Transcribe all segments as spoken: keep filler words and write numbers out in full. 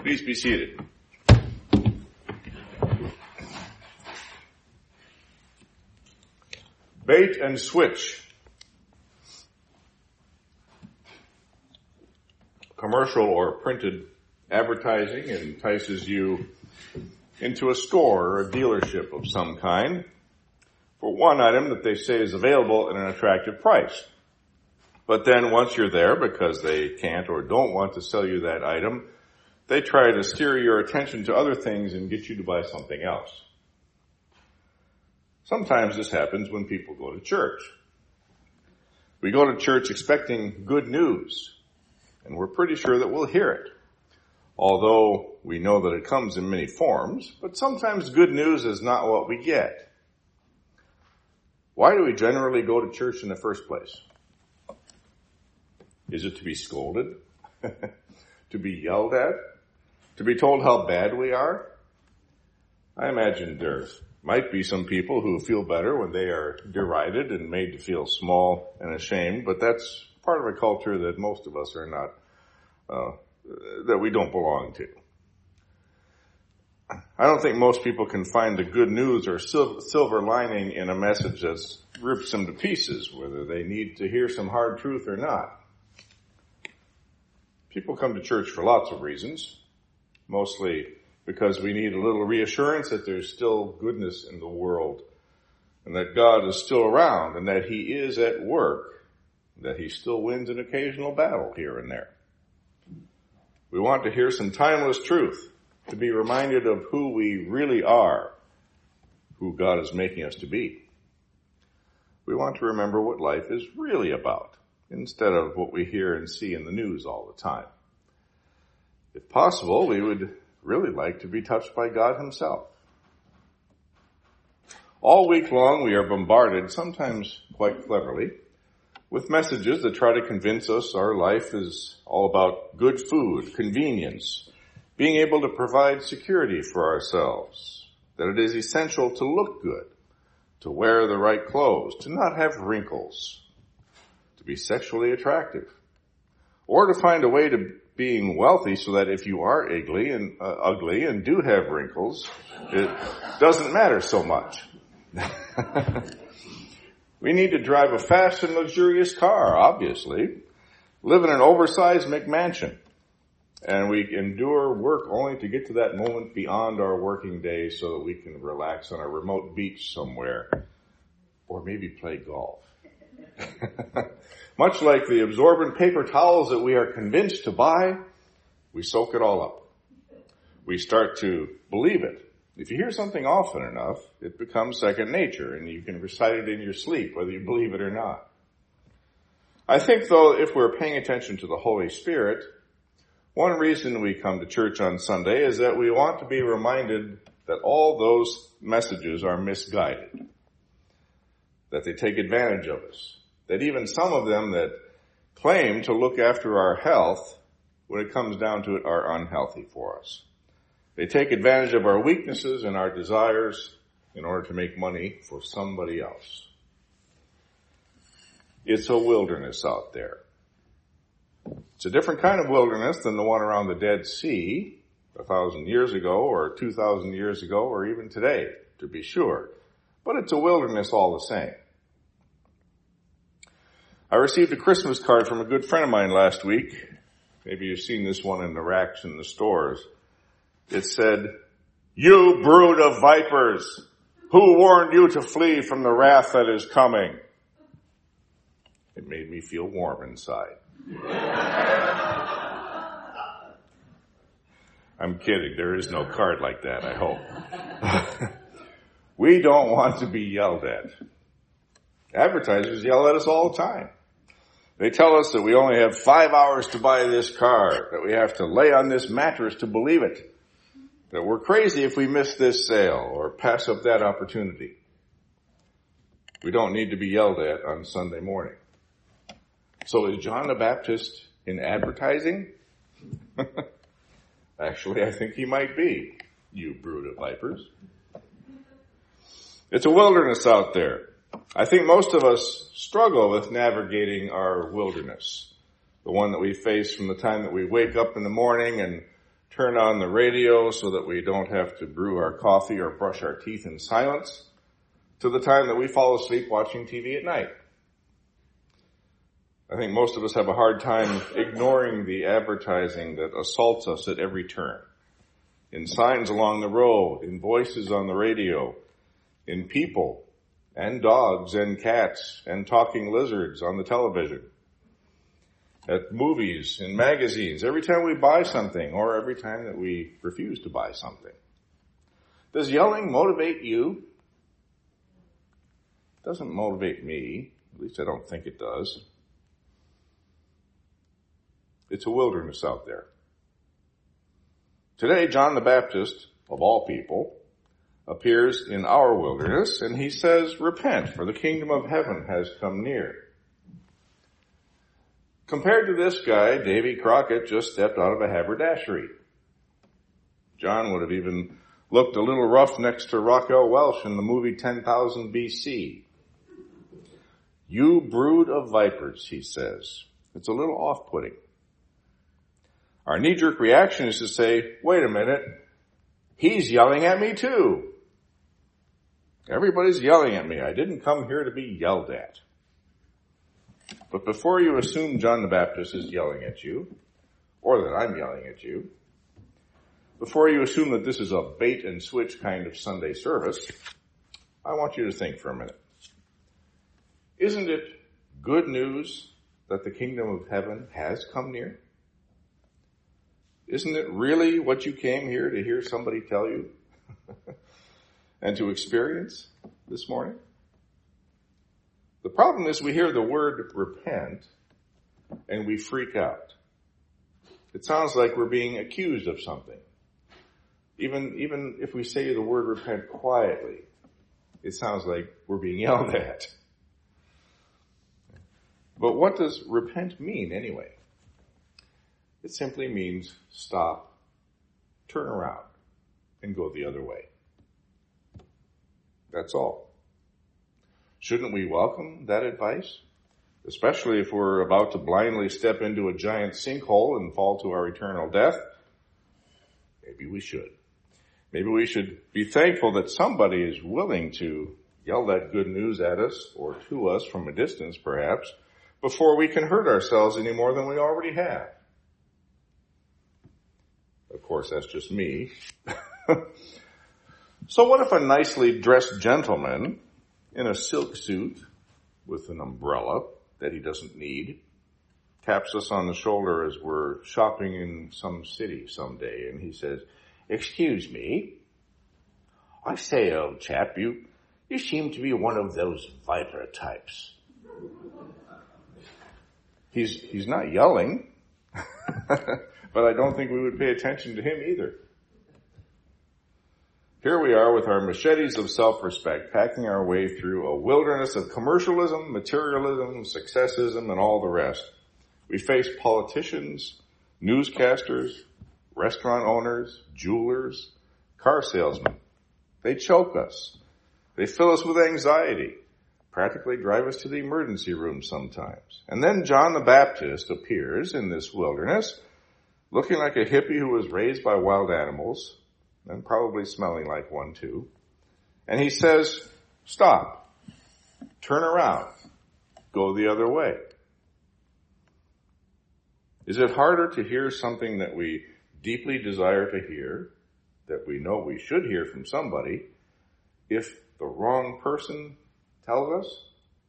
Please be seated. Bait and switch. Commercial or printed advertising entices you into a store or a dealership of some kind for one item that they say is available at an attractive price. But then once you're there, because they can't or don't want to sell you that item, they try to steer your attention to other things and get you to buy something else. Sometimes this happens when people go to church. We go to church expecting good news, and we're pretty sure that we'll hear it. Although we know that it comes in many forms, but sometimes good news is not what we get. Why do we generally go to church in the first place? Is it to be scolded? To be yelled at? To be told how bad we are? I imagine there might be some people who feel better when they are derided and made to feel small and ashamed, but that's part of a culture that most of us are not, uh, that we don't belong to. I don't think most people can find the good news or sil- silver lining in a message that rips them to pieces, whether they need to hear some hard truth or not. People come to church for lots of reasons, mostly because we need a little reassurance that there's still goodness in the world and that God is still around and that He is at work, that He still wins an occasional battle here and there. We want to hear some timeless truth, to be reminded of who we really are, who God is making us to be. We want to remember what life is really about, instead of what we hear and see in the news all the time. If possible, we would really like to be touched by God Himself. All week long, we are bombarded, sometimes quite cleverly, with messages that try to convince us our life is all about good food, convenience, being able to provide security for ourselves, that it is essential to look good, to wear the right clothes, to not have wrinkles, to be sexually attractive, or to find a way to being wealthy so that if you are ugly and uh, ugly and do have wrinkles, it doesn't matter so much. We need to drive a fast and luxurious car, obviously, live in an oversized McMansion, and we endure work only to get to that moment beyond our working day so that we can relax on a remote beach somewhere, or maybe play golf. Much like the absorbent paper towels that we are convinced to buy, we soak it all up. We start to believe it. If you hear something often enough, it becomes second nature, and you can recite it in your sleep, whether you believe it or not. I think, though, if we're paying attention to the Holy Spirit, one reason we come to church on Sunday is that we want to be reminded that all those messages are misguided, that they take advantage of us, that even some of them that claim to look after our health, when it comes down to it, are unhealthy for us. They take advantage of our weaknesses and our desires in order to make money for somebody else. It's a wilderness out there. It's a different kind of wilderness than the one around the Dead Sea a thousand years ago or two thousand years ago or even today, to be sure. But it's a wilderness all the same. I received a Christmas card from a good friend of mine last week. Maybe you've seen this one in the racks in the stores. It said, "You brood of vipers, who warned you to flee from the wrath that is coming?" It made me feel warm inside. I'm kidding. There is no card like that, I hope. We don't want to be yelled at. Advertisers yell at us all the time. They tell us that we only have five hours to buy this car, that we have to lay on this mattress to believe it, that we're crazy if we miss this sale or pass up that opportunity. We don't need to be yelled at on Sunday morning. So is John the Baptist in advertising? Actually, I think he might be, you brood of vipers. It's a wilderness out there. I think most of us struggle with navigating our wilderness, the one that we face from the time that we wake up in the morning and turn on the radio so that we don't have to brew our coffee or brush our teeth in silence, to the time that we fall asleep watching T V at night. I think most of us have a hard time ignoring the advertising that assaults us at every turn. In signs along the road, in voices on the radio, in people, and dogs, and cats, and talking lizards on the television, at movies, in magazines, every time we buy something, or every time that we refuse to buy something. Does yelling motivate you? It doesn't motivate me. At least I don't think it does. It's a wilderness out there. Today, John the Baptist, of all people, appears in our wilderness, and he says, "Repent, for the kingdom of heaven has come near." Compared to this guy, Davy Crockett just stepped out of a haberdashery. John would have even looked a little rough next to Raquel Welch in the movie ten thousand B C. "You brood of vipers," he says. It's a little off-putting. Our knee-jerk reaction is to say, wait a minute, he's yelling at me too. Everybody's yelling at me. I didn't come here to be yelled at. But before you assume John the Baptist is yelling at you, or that I'm yelling at you, before you assume that this is a bait and switch kind of Sunday service, I want you to think for a minute. Isn't it good news that the kingdom of heaven has come near? Isn't it really what you came here to hear somebody tell you and to experience this morning? The problem is we hear the word repent and we freak out. It sounds like we're being accused of something. Even, even if we say the word repent quietly, it sounds like we're being yelled at. But what does repent mean anyway? It simply means stop, turn around, and go the other way. That's all. Shouldn't we welcome that advice? Especially if we're about to blindly step into a giant sinkhole and fall to our eternal death? Maybe we should. Maybe we should be thankful that somebody is willing to yell that good news at us, or to us from a distance perhaps, before we can hurt ourselves any more than we already have. Of course, that's just me. So what if a nicely dressed gentleman in a silk suit with an umbrella that he doesn't need taps us on the shoulder as we're shopping in some city someday, and he says, "Excuse me. I say, old chap, you, you seem to be one of those viper types." He's, he's not yelling. But I don't think we would pay attention to him either. Here we are with our machetes of self-respect, packing our way through a wilderness of commercialism, materialism, successism, and all the rest. We face politicians, newscasters, restaurant owners, jewelers, car salesmen. They choke us. They fill us with anxiety, practically drive us to the emergency room sometimes. And then John the Baptist appears in this wilderness, looking like a hippie who was raised by wild animals, and probably smelling like one too. And he says, stop, turn around, go the other way. Is it harder to hear something that we deeply desire to hear, that we know we should hear from somebody, if the wrong person tells us?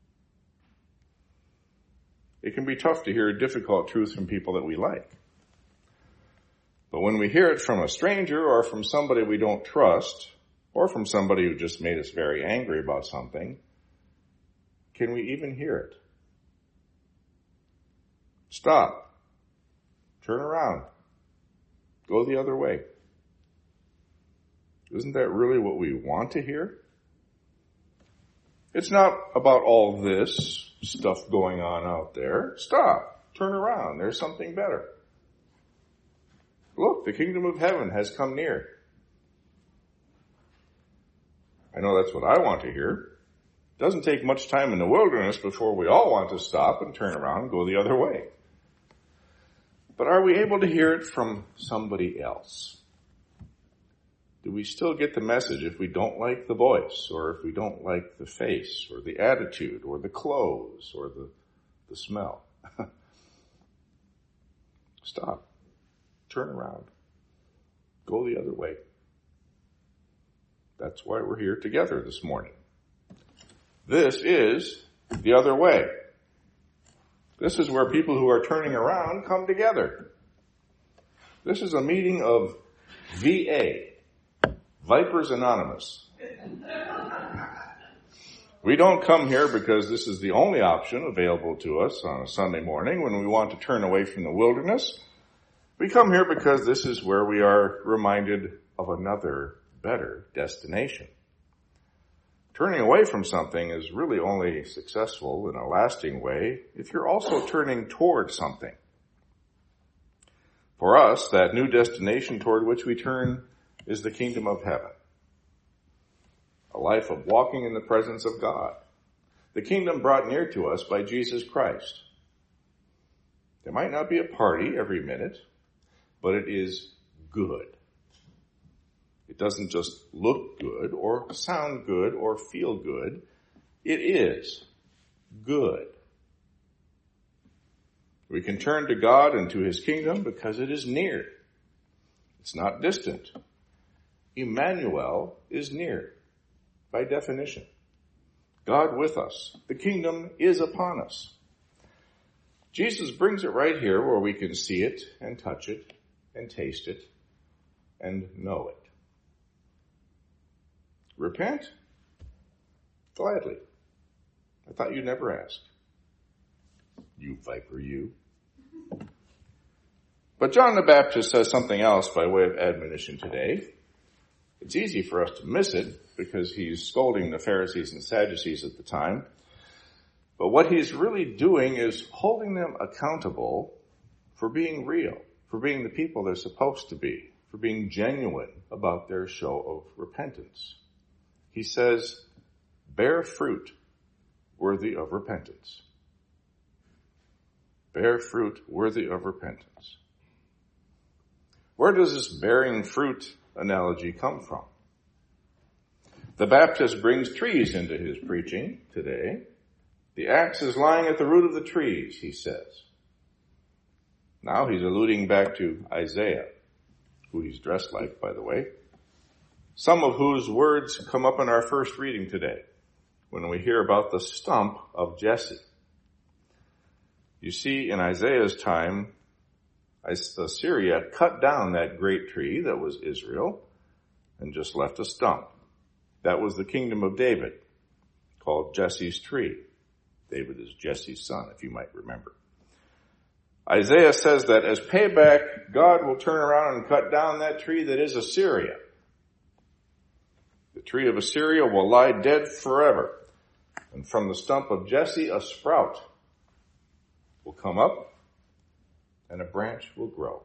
It can be tough to hear difficult truths from people that we like. But when we hear it from a stranger or from somebody we don't trust, or from somebody who just made us very angry about something, can we even hear it? Stop. Turn around. Go the other way. Isn't that really what we want to hear? It's not about all this stuff going on out there. Stop. Turn around. There's something better. Look, the kingdom of heaven has come near. I know that's what I want to hear. It doesn't take much time in the wilderness before we all want to stop and turn around and go the other way. But are we able to hear it from somebody else? Do we still get the message if we don't like the voice, or if we don't like the face, or the attitude, or the clothes, or the, the smell? Stop. Turn around. Go the other way. That's why we're here together this morning. This is the other way. This is where people who are turning around come together. This is a meeting of V A, Vipers Anonymous. We don't come here because this is the only option available to us on a Sunday morning when we want to turn away from the wilderness. We come here because this is where we are reminded of another better destination. Turning away from something is really only successful in a lasting way if you're also turning toward something. For us, that new destination toward which we turn is the kingdom of heaven. A life of walking in the presence of God. The kingdom brought near to us by Jesus Christ. There might not be a party every minute, but it is good. It doesn't just look good or sound good or feel good. It is good. We can turn to God and to his kingdom because it is near. It's not distant. Emmanuel is near, by definition. God with us. The kingdom is upon us. Jesus brings it right here where we can see it and touch it and taste it and know it. Repent? Gladly. I thought you'd never ask. You viper, you. But John the Baptist says something else by way of admonition today. It's easy for us to miss it because he's scolding the Pharisees and Sadducees at the time. But what he's really doing is holding them accountable for being real, for being the people they're supposed to be, for being genuine about their show of repentance. He says, bear fruit worthy of repentance. Bear fruit worthy of repentance. Where does this bearing fruit analogy come from? The Baptist brings trees into his preaching today. The axe is lying at the root of the trees, he says. Now he's alluding back to Isaiah, who he's dressed like, by the way, some of whose words come up in our first reading today when we hear about the stump of Jesse. You see, in Isaiah's time, Assyria cut down that great tree that was Israel and just left a stump. That was the kingdom of David, called Jesse's tree. David is Jesse's son, if you might remember. Isaiah says that as payback, God will turn around and cut down that tree that is Assyria. The tree of Assyria will lie dead forever. And from the stump of Jesse, a sprout will come up and a branch will grow.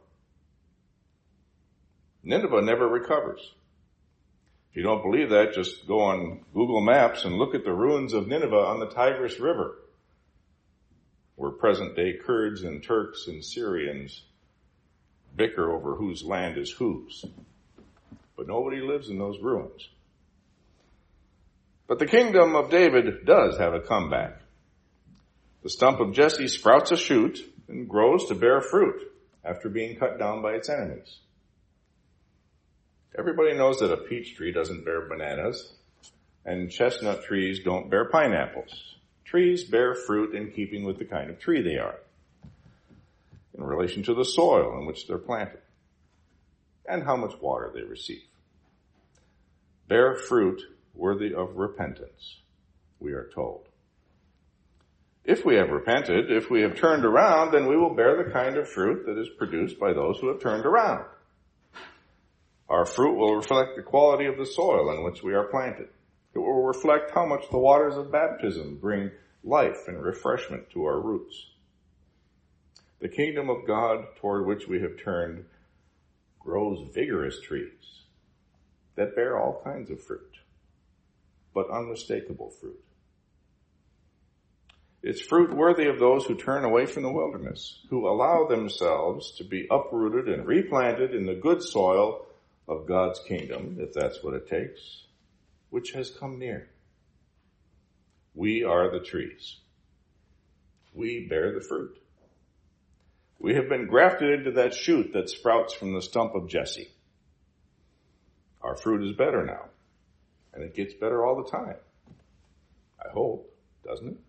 Nineveh never recovers. If you don't believe that, just go on Google Maps and look at the ruins of Nineveh on the Tigris River, where present-day Kurds and Turks and Syrians bicker over whose land is whose. But nobody lives in those ruins. But the kingdom of David does have a comeback. The stump of Jesse sprouts a shoot and grows to bear fruit after being cut down by its enemies. Everybody knows that a peach tree doesn't bear bananas, and chestnut trees don't bear pineapples. Trees bear fruit in keeping with the kind of tree they are, in relation to the soil in which they're planted, and how much water they receive. Bear fruit worthy of repentance, we are told. If we have repented, if we have turned around, then we will bear the kind of fruit that is produced by those who have turned around. Our fruit will reflect the quality of the soil in which we are planted. It will reflect how much the waters of baptism bring life and refreshment to our roots. The kingdom of God toward which we have turned grows vigorous trees that bear all kinds of fruit, but unmistakable fruit. It's fruit worthy of those who turn away from the wilderness, who allow themselves to be uprooted and replanted in the good soil of God's kingdom, if that's what it takes, which has come near. We are the trees. We bear the fruit. We have been grafted into that shoot that sprouts from the stump of Jesse. Our fruit is better now, and it gets better all the time. I hope, doesn't it?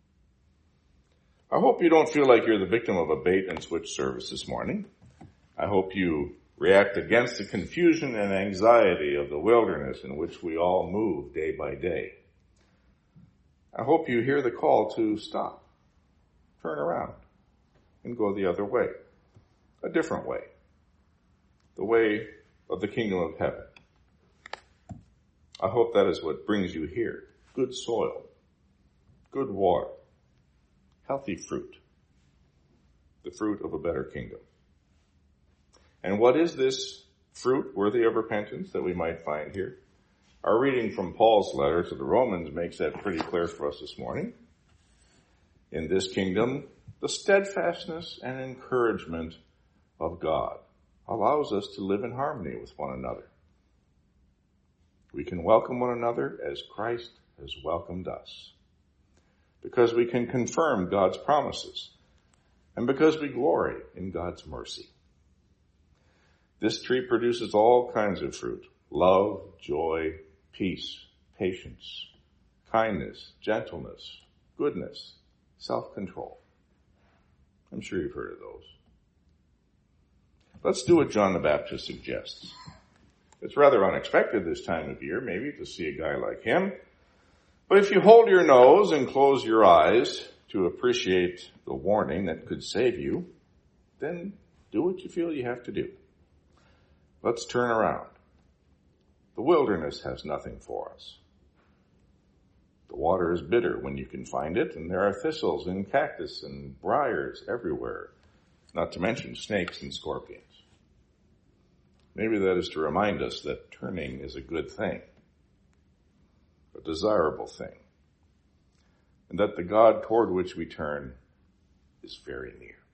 I hope you don't feel like you're the victim of a bait and switch service this morning. I hope you react against the confusion and anxiety of the wilderness in which we all move day by day. I hope you hear the call to stop, turn around, and go the other way, a different way, the way of the kingdom of heaven. I hope that is what brings you here. Good soil, good water, healthy fruit, the fruit of a better kingdom. And what is this fruit worthy of repentance that we might find here? Our reading from Paul's letter to the Romans makes that pretty clear for us this morning. In this kingdom, the steadfastness and encouragement of God allows us to live in harmony with one another. We can welcome one another as Christ has welcomed us, because we can confirm God's promises, and because we glory in God's mercy. This tree produces all kinds of fruit: love, joy, peace, patience, kindness, gentleness, goodness, self-control. I'm sure you've heard of those. Let's do what John the Baptist suggests. It's rather unexpected this time of year, maybe, to see a guy like him. But if you hold your nose and close your eyes to appreciate the warning that could save you, then do what you feel you have to do. Let's turn around. The wilderness has nothing for us. The water is bitter when you can find it, and there are thistles and cactus and briars everywhere, not to mention snakes and scorpions. Maybe that is to remind us that turning is a good thing, a desirable thing, and that the God toward which we turn is very near.